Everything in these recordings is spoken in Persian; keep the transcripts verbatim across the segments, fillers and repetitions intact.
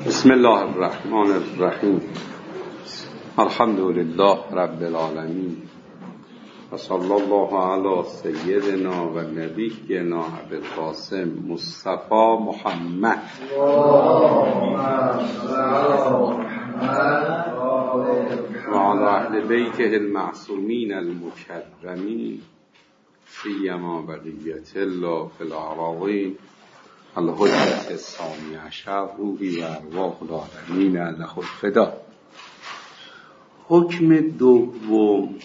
بسم الله الرحمن الرحیم. الحمد لله رب العالمین و صلی الله علی سیدنا و نبینا ابی القاسم مصطفی محمد و علی اهل بیته المعصومین المکرمین سیما بقیت الله فی الأراضین الحجت الثانی عشر روحی و ارواح العالمین له الفدا. حکم دوم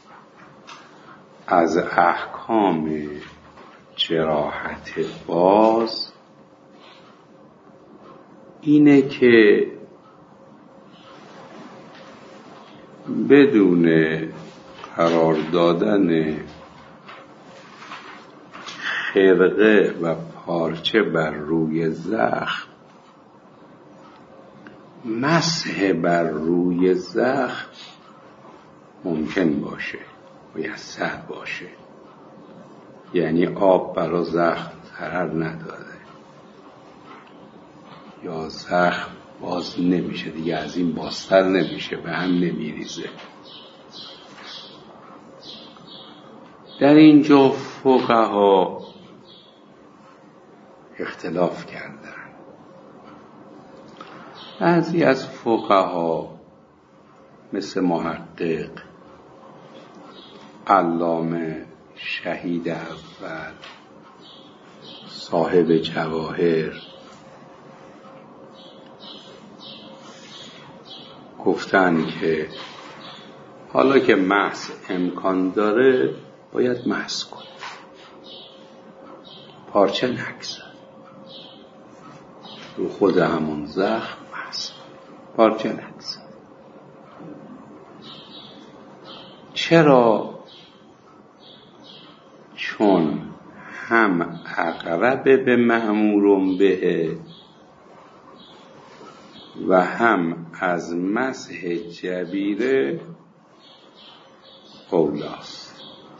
از احکام جراحت باز اینه که بدون قرار دادن خرقه و پارچه بر روی زخم، مسح بر روی زخم ممکن باشه، میسر باشه، یعنی آب برای زخم ضرر نداره یا زخم باز نمیشه دیگه، از این بازتر نمیشه، به هم نمیریزه. در اینجا فقها اختلاف کردن. بعضی از فقها مثل محقق علامه شهید اول صاحب جواهر گفتن که حالا که مسح امکان داره باید مسح کنه، پارچه نگذار رو خود همون زخم، مسح پارچه نگذار. چرا؟ چون هم اقرب به مأمور به و هم از مسح جبیره اولاست.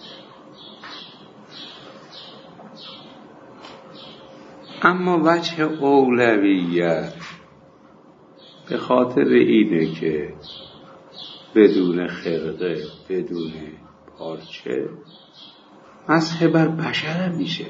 اما وجه اولویت به خاطر اینه که بدون خرقه، بدون پارچه مسح بر بشر میشه.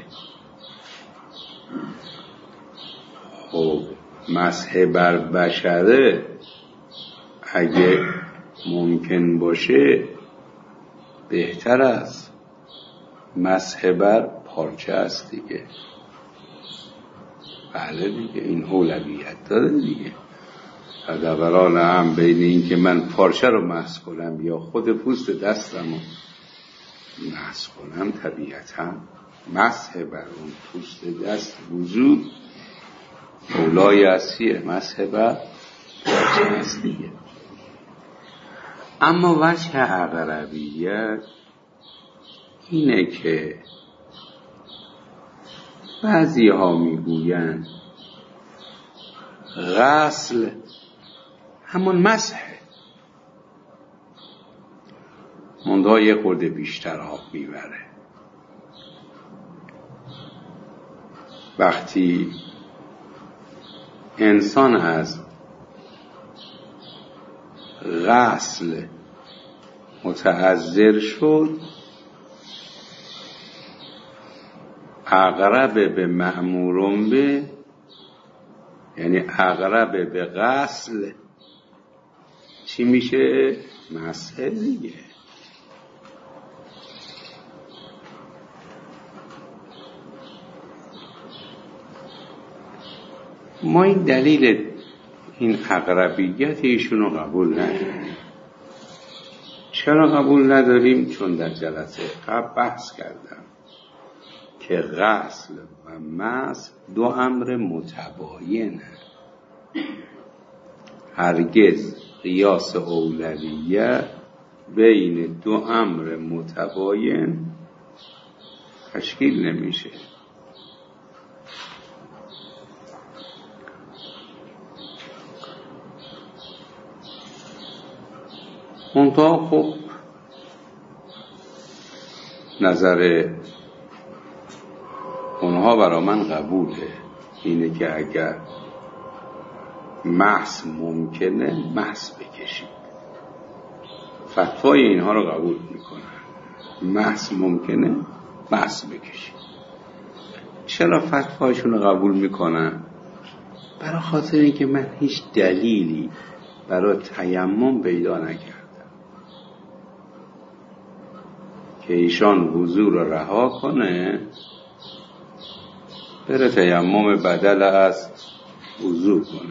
خب مسح بر بشره اگه ممکن باشه بهتر از مسح بر پارچه است دیگه. بله دیگه، این اولویت داره دیگه. در دوران هم بین این که من پارچه رو مسح کنم یا خود پوست دستم رو مسح کنم، طبیعتا مسح بر اون پوست دست وجود اولای اصلیه، مسح بر پارچه است دیگه. اما وجه اقربیت اینه که بعضی ها میگوین غسل همون مسحه، منتها یه خورده بیشتر آب میبره. وقتی انسان از غسل متعذر شد، اقرب به مأمور به، یعنی اقرب به غسل چی میشه؟ مسح دیگه. ما این دلیل این اقربیت ایشون رو قبول نداریم. چرا قبول نداریم؟ چون در جلسه قبل بحث کردم که غسل و مسح دو امر متباینه. هرگز قیاس اولویت بین دو امر متباین تشکیل نمیشه. منتها خب نظر اونها برا من قبوله، اینه که اگر محض ممکنه محض بکشید. فتوای اینها رو قبول میکنن. محض ممکنه محض بکشید. چرا فتوایشون رو قبول میکنن؟ برای خاطر اینکه من هیچ دلیلی برای تیمم پیدا نکردم که ایشان وضو رو رها کنه بره تیمم بدل از وضو کنه.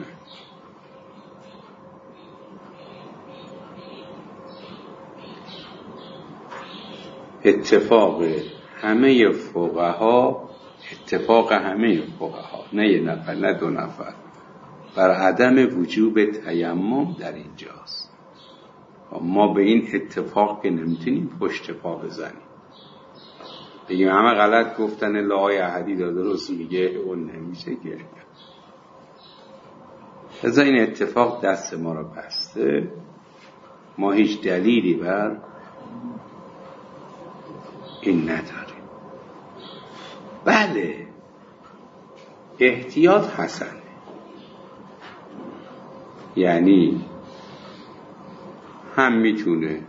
اتفاق همه فقها، اتفاق همه فقها، نه یه نفر نه دو نفر، بر عدم وجوب تیمم در اینجاست. ما به این اتفاق که نمیتونیم پشت پا بزنیم بگیم همه غلط گفتن لای احدی داره درست میگه، اون نمیشه که. از این اتفاق دست ما رو بسته، ما هیچ دلیلی بر این نداریم. بله احتیاط حسنه، یعنی هم میتونه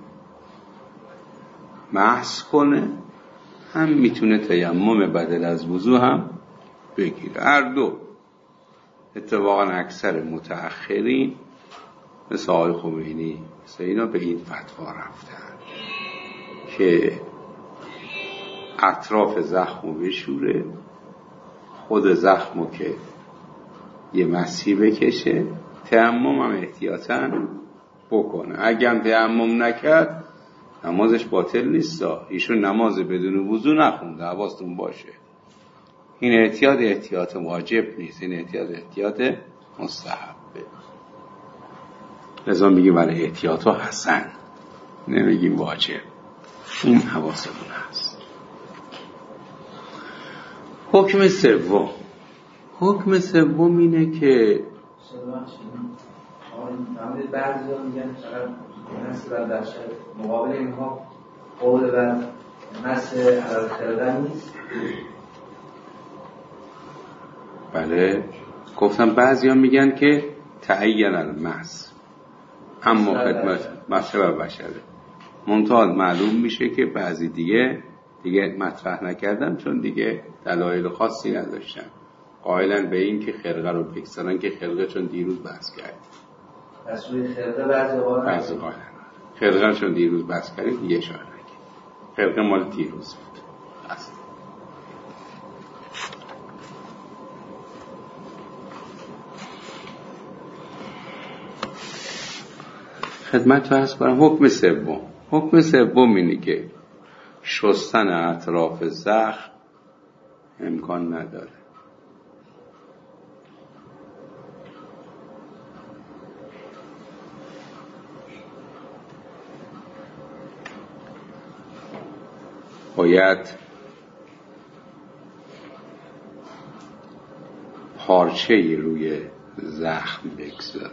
محض کنه هم میتونه تیمم بدل از وضو هم بگیره، هر دو. اتفاقا اکثر متأخرین مثل آقای خمینی مثل اینا به این فتوا رفتن که اطراف زخمو بشوره، خود زخمو که یه مسیح بکشه، تیمم هم احتیاطاً بکنه. اگه هم تیمم نکرد نمازش باطل نیست. ایشون نماز بدون وضو نخونده، حواستون باشه. این احتیاط احتیاط واجب نیست، این احتیاط احتیاط مستحبه. لذا میگیم برای احتیاط ها حسن، نمیگیم واجب. این حواسمون هست. حکم سوم، حکم سوم اینه که بعضی ها میگن فقط نسل بر در مقابل اینها قول بر نسل حلال کردن نیست. بله گفتم بعضی ها میگن که تعین المس، اما خدمت مطلب بشره منتها معلوم میشه که بعضی دیگه دیگه مطرح نکردن چون دیگه دلایل خاصی نداشتن، قائلن به این که خرقه رو بکسرن که خرقه چون دیروز بحث کرد. پس روی خرقه بعضی قائلن بعضی قائلن خرقه چون دیروز بحث کردیم دیگه اشاره نکنیم، خرقه مال دیروز بود اصلا. خدمت رو عرض کنم. حکم سوم، حکم سوم اینه که شستن اطراف زخم امکان نداره. باید پارچه‌ای روی زخم بگذاره.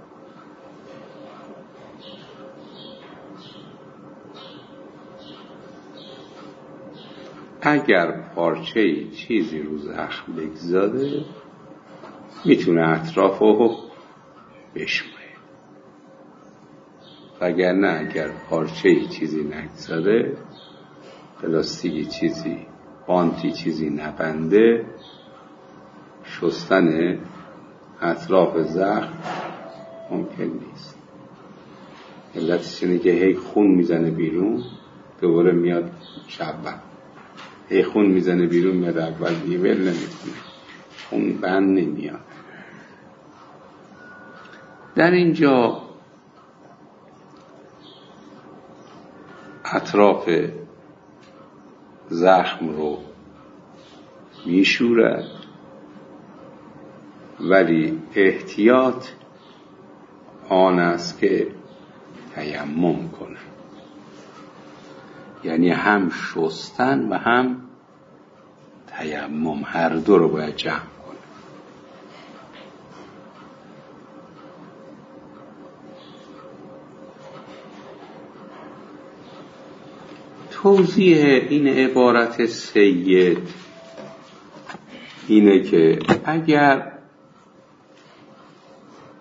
اگر پارچه‌ای چیزی رو زخم بگذاره میتونه اطراف رو بشمه، وگرنه اگر پارچه‌ای چیزی نگذاره، پلاستیکی چیزی، بانتی چیزی نبنده، شستن اطراف زخم ممکن نیست. علتش اینه که هی خون میزنه بیرون دوباره میاد شبه، هی خون میزنه بیرون میاد اول دیگه ول نمیتونه، خون بند نمیاد. در اینجا اطراف زخم رو میشورد ولی احتیاط آن است که تیمم کنه، یعنی هم شستن و هم تیمم هر دو رو باید جمع کنه. توضیح این عبارت سید اینه که اگر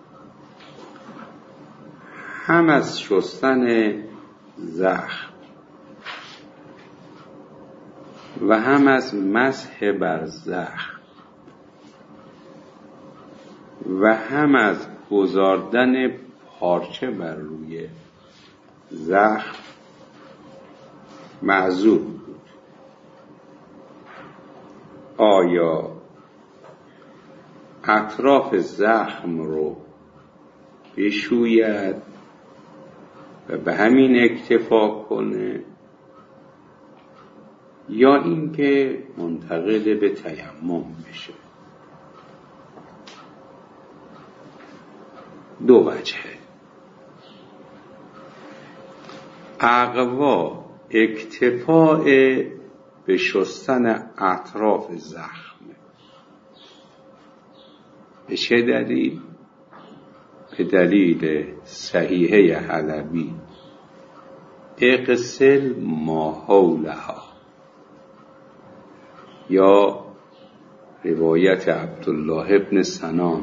هم از شستن زخم و هم از مسح بر زخم و هم از گذاردن پارچه بر روی زخم معذور بود. آیا اطراف زخم رو بشوید و به همین اکتفا کنه یا اینکه منتقل به تیمم بشه؟ دو وجهه. اقوا اکتفاء به شستن اطراف زخم. به چه دلیل؟ به دلیل صحیحه حلبی اغسل ما حولها، یا روایت عبدالله ابن سنان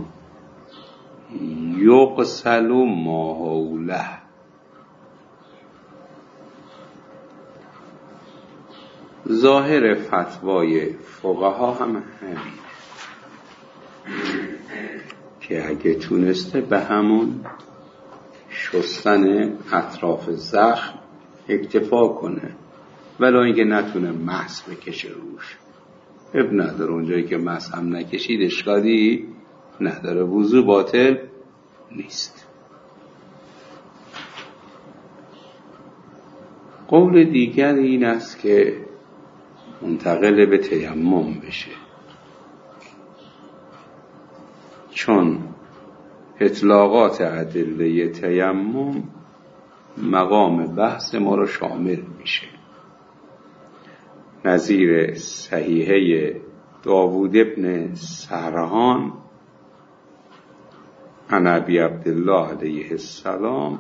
یغسل ما حوله. ظاهر فتوای فقها هم همین که اگه تونسته به همون شستن اطراف زخم اکتفا کنه، ولی اینکه نتونه مسح بکشه روش اب نداره. اونجایی که مسح هم نکشید اشکالی نداره، وضو باطل نیست. قول دیگر این است که منتقل به تیمم بشه، چون اطلاقات ادله تیمم مقام بحث ما رو شامل میشه. نظیر صحیحه داوود ابن سرحان عن ابی عبدالله علیه السلام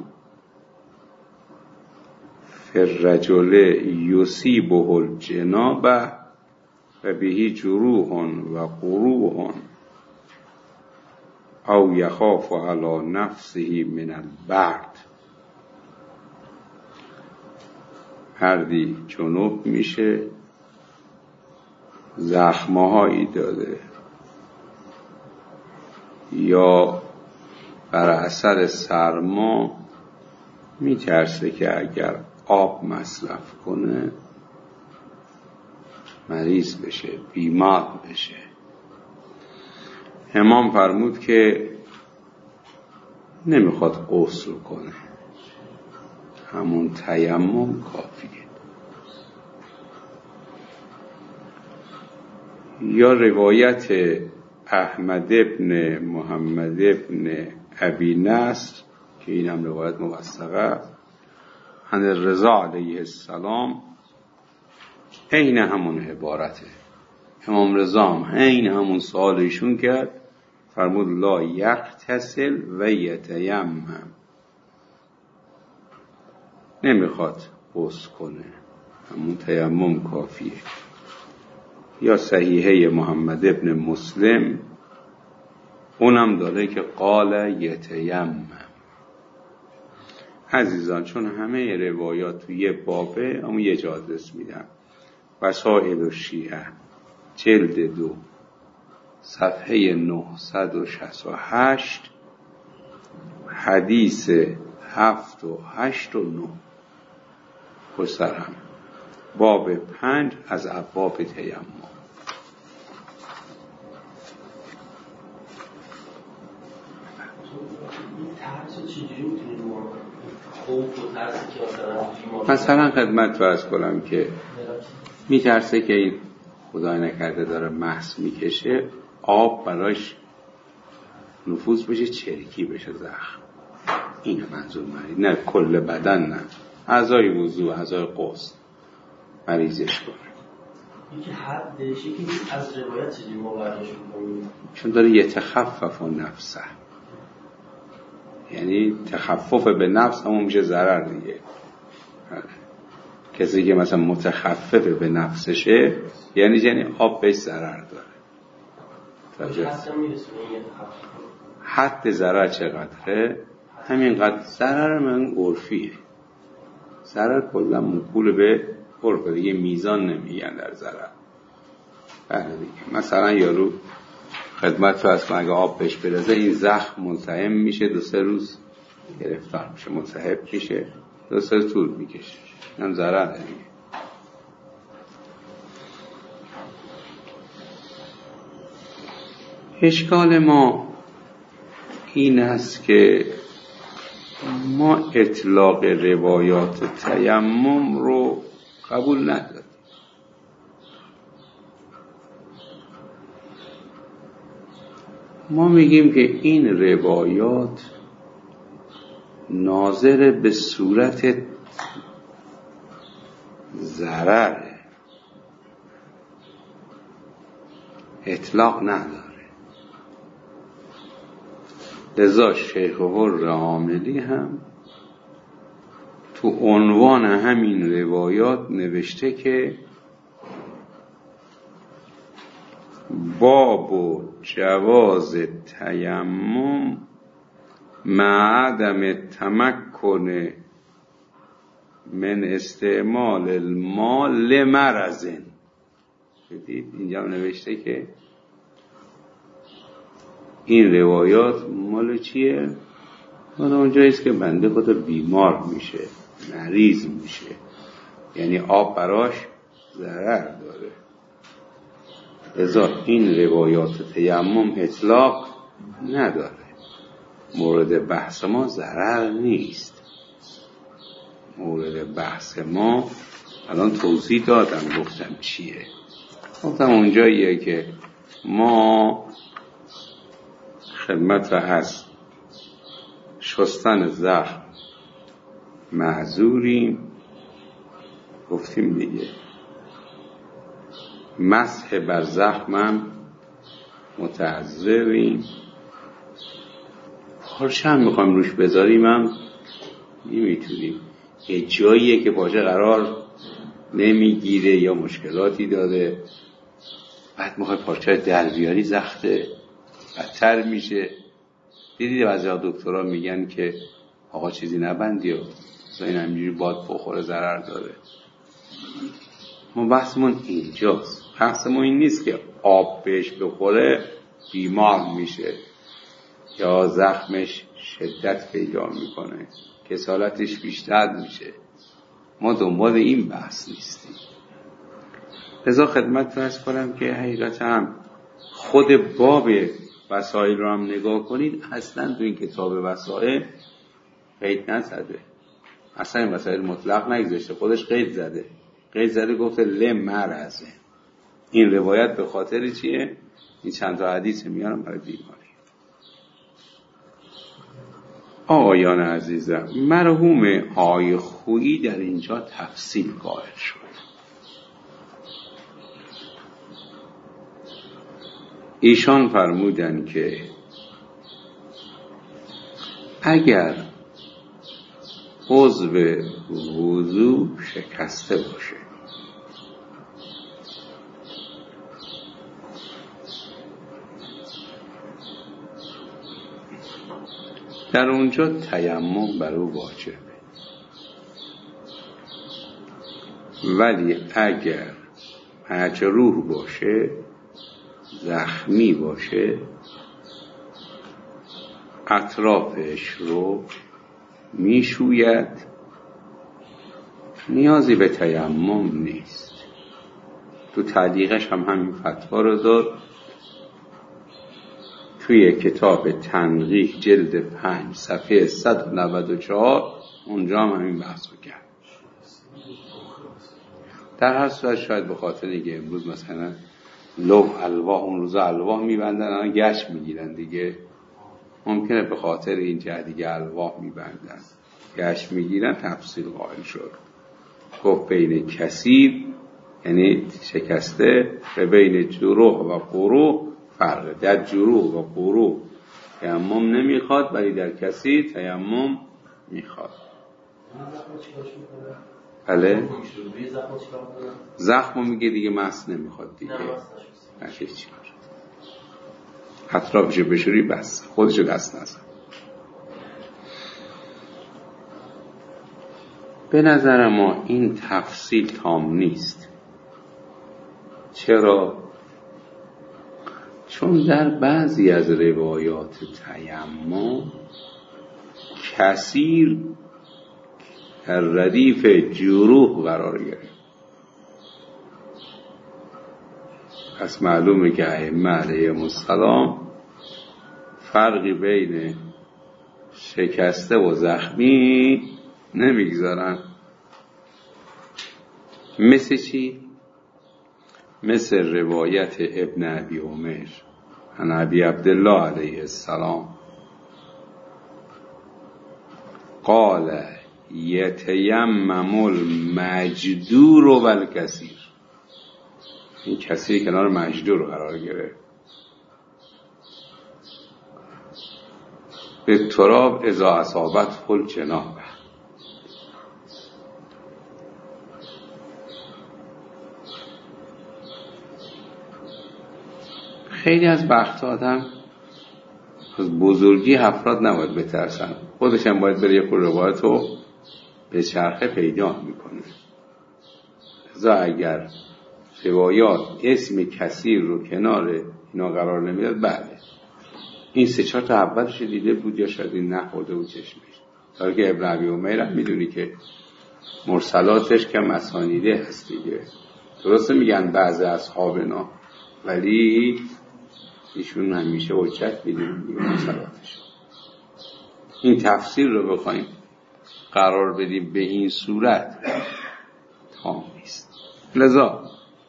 فالرجل یصیبه الجنابه و بهی جروح و قروح او یخاف علی نفسه من البرد. مردی جنوب میشه، زخمهایی داره یا بر اثر سرما میترسه که اگر آب مصرف کنه مریض بشه، بیمار بشه. امام فرمود که نمیخواد غسل کنه، همون تیمم کافیه. یا روایت احمد ابن محمد ابن ابی نصر که این هم روایت موثقه عن رضا علیه السلام عین همون عبارته. امام رضا هم عین همون سوال ایشون کرد، فرمود لا یغتسل و یتیمم، نمیخواد غسل کنه، همون تیمم کافیه. یا صحیحه محمد ابن مسلم اونم داره که قال یتیمم. عزیزان چون همه روایات توی یه بابه اما یه جا آدرس میدم. وسائل الشیعه جلد دو صفحه نهصد و شصت و هشت حدیث هفت و هشت و نه پسرم باب پنج از ابواب تیمم. مثلا خدمت فرض کنم که میترسه که این خدای نکرده داره محض میکشه، آب براش نفوذ بشه، چرکی بشه زخم. اینه منظور مریض، نه کل بدن، نه اعضای وضو، اعضای غسل مریضش کنه. یکی حدش، یکی از روایت چیزی ما برداشت می‌کنیم چون داره یتخفف نفسه، یعنی تخفف به نفس همون میشه ضرر دیگه. کسی که مثلا متخفف به نفسشه یعنی یعنی آب بهش ضرر داره. حد ضرر چقدره؟ همینقدر ضرر من عرفیه. ضرر کلا موکول به عرف دیگه، میزان نمیگن در ضرر. بله دیگه. مثلا یارو خدمت فرض کن اگه آب بهش برسه این زخم ملتهب میشه، دو سه روز گرفتار میشه، ملتهب میشه، دو سه روز طول میکشه، هم ضرر دیگه. اشکال ما این است که ما اطلاق روایات تیمم رو قبول نداریم. ما میگیم که این روایات ناظر به صورت ضرره، اطلاق نداره. لذا شیخ حر عاملی هم تو عنوان همین روایات نوشته که باب و جواز تیمم مع عدم تمکن من استعمال الماء لمرض. بدید اینجا نوشته که این روایات مال چیه؟ مال اونجاییست که بنده خدا بیمار میشه، مریض میشه، یعنی آب براش ضرر داره. لذا این روایات تیمم اطلاق نداره. مورد بحث ما ضرر نیست. مورد بحث ما الان توضیح دادم، گفتم چیه. گفتم اونجاییه که ما خدمت را از شستن زخم معذوریم، گفتیم دیگه. مسح بر زخمم متعذریم. پارچه هم میخوایم روش بذاریم هم نمیتونیم، یه جاییه که پارچه قرار نمیگیره یا مشکلاتی داره، بعد میخوای پارچه در بیاری زخته بدتر میشه. دیدید بعضی دکترها میگن که آقا چیزی نبندی و این همینجوری باد بخوره ضرر داره. ما بحثمون اینجاست. بحثمون این نیست که آب بهش بخوره بیمار میشه یا زخمش شدت پیدا میکنه، کسالتش بیشتر میشه. ما دنبال این بحث نیستیم. لذا خدمت فرض کنم که حقیقتا هم خود باب وسائل رو هم نگاه کنید، اصلا تو این کتاب وسائل قید نزده، اصلا این وسائل مطلق نگذاشته، خودش قید زده. قید زده گفته لمرض. این روایت به خاطر چیه؟ این چند تا حدیث میارم برای بیماری. آقایان عزیزم، مرحوم آقای خویی در اینجا تفصیل قائل شد. ایشان فرمودن که اگر عضو وضو شکسته باشه، در اونجا تیمم بر او واجبه. ولی اگر مجروح باشه، زخمی باشه، اطرافش رو میشوید، نیازی به تیمم نیست. تو تعلیقش هم همین فتوا رو داد. توی کتاب تنقیح جلد پنج صفحه صد و نود و چهار اونجا هم همین بحث رو کرد. در هر صورت شاید به خاطر اینکه امروز مثلا لوح الواح، اون روزا الواح میبندن، الان گشت میگیرن دیگه، ممکنه به خاطر این جهت دیگه الواح میبندن، گشت میگیرن، تفصیل قائل شد. گفت بین کثیر یعنی شکسته و بین جروح و قروح فرقه. در جروح و قروح تیمم نمیخواد، ولی در کثیر تیمم میخواد. بله؟ زخمو میگه دیگه مس نمیخواد دیگه، نشه چی کار، اطرافشو بشوری بس، خودشو دست نزن. به نظر ما این تفصیل تام نیست. چرا؟ چون در بعضی از روایات تیمم کثیر در ردیف جروح قرار گرفت. پس معلومه که ائمه علیهم السلام فرقی بین شکسته و زخمی نمیگذارن. مثل چی؟ مثل روایت ابن ابی عمر عن ابی عبدالله علیه السلام قال یتیمم المجدور و الکثیر. این کثیر کنار مجدور قرار گرفت. به تراب اذا اصابت فل جنابه. خیلی از وقت آدم از بزرگی افراد نباید بترسن، خودش هم باید بره یک روایت رو به چرخه پیدا میکنه. لذا اگر روایات اسم کثیر رو کنار اینا قرار نمیداد، بله این سه چهار تا اولش دیده بود یا شاید این نخورده بود چشمش. تا که ابن ابی عمر هم میدونی که مرسلاتش که مسانیده هست دیگه. درسته میگن بعضی اصحابنا، ولی ایشون همیشه حجت میدونن دیگه مرسلاتش. این تفسیر رو بخوایم قرار بدیم به این صورت تمام نیست. لذا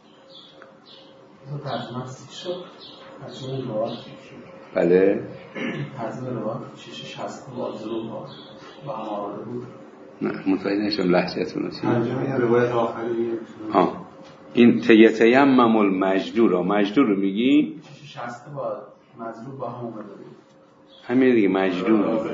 بله ترجمه روایت شش شصت بازرو با اماره بود. نه متوجه نشم لهجه‌تون رو. ترجمه روایت آخری ها این تیتیمم المجدور، مجدور رو میگی؟ شش شصت با مضروب با هم اومده بود. همین دیگه مجدور.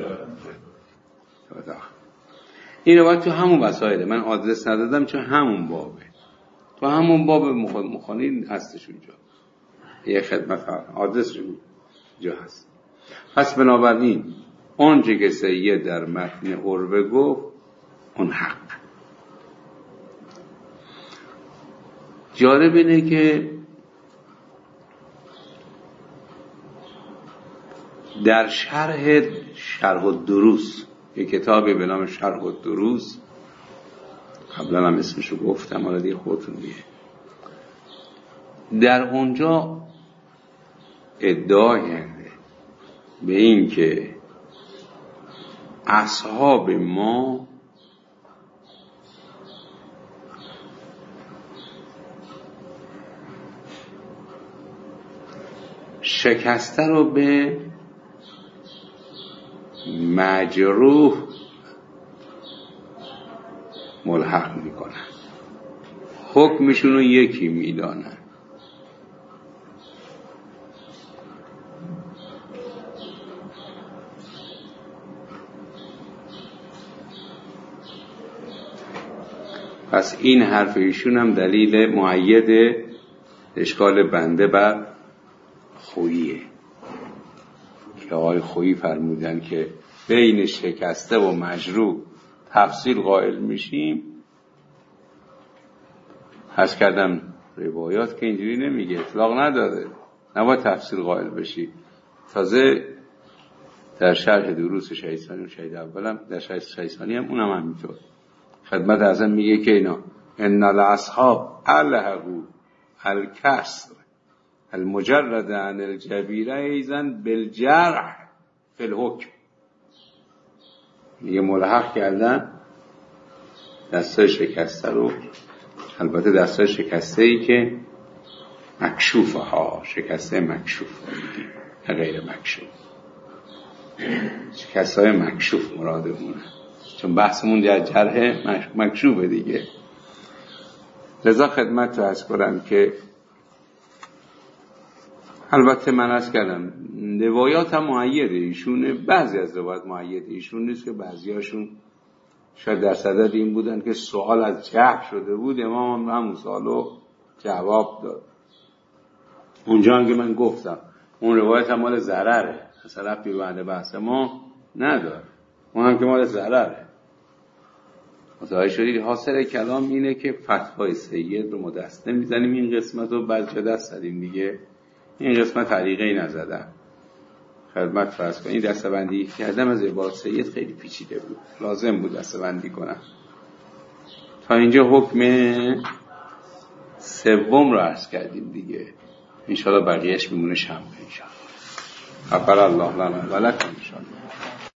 این روایت تو همون وسایله، من آدرس ندادم چون همون بابه، تو همون باب مخالین هستش اونجا. یه خدمت آدرس جا هست. پس بنابراین اونجا که سید در متن عروه گفت اون حق. جالب اینه که در شرح شرح الدروس، یک کتابی به نام شرح الدروس، قبلا هم اسمشو گفتم، حالا دیگه خودتون دیگه، در اونجا ادعا کرده به این که اصحاب ما شکسته رو به مجروح ملحق میکنن، حکمشون رو یکی میدانن. پس این حرف ایشون هم دلیل مؤید اشکال بنده بر خوییه که آقای خویی فرمودن که بین شکسته و مجروح تفصیل قائل میشیم. حس کردم روایات که اینجوری نمیگه، اطلاق نداره، نباید تفصیل قائل بشی. تازه در شرح دروس شهید ثانی و شهید اولم، در شرح شهید ثانی هم اونم همینطور خدمت اعظم میگه که اینا ان الاصحاب الحقوا الکسر المجرد عن الجبیره ایزن بالجرح فی الحکم. میگه ملحق کردن دستای شکسته رو، البته دستای شکسته ای که مکشوفه ها، شکسته مکشوف نه غیر مکشوف، شکسته های مکشوف مرادمونه، چون بحثمون در جرح مکشوفه دیگه. لذا خدمت رو عرض کنم که البته من عرض کردم روایات هم مؤیده ایشونه، بعضی از روایات مؤیده ایشون نیست که بعضی هاشون شاید در صدد این بودن که سوال از جرح شده بود، امام هم همون سوالو جواب داد. اونجا هم که من گفتم اون روایت هم مال ضرره، اصلا ربطی به بحث ما نداره، اون هم که مال ضرره. متوجه شدید؟ حاصل کلام اینه که فتحای سید رو ما دست نمیزنیم، این قسمت رو بلکه دست زدیم دیگه. این قسمت طریقی نزدم خدمت فرض کنید. این دستبندی کردم از عبارت سید خیلی پیچیده بود، لازم بود دستبندی کنم. تا اینجا حکم سوم رو عرض کردیم دیگه، انشاءالله بقیهش میمونه شنبه انشاءالله. غفر الله لنا و لکم انشاءالله.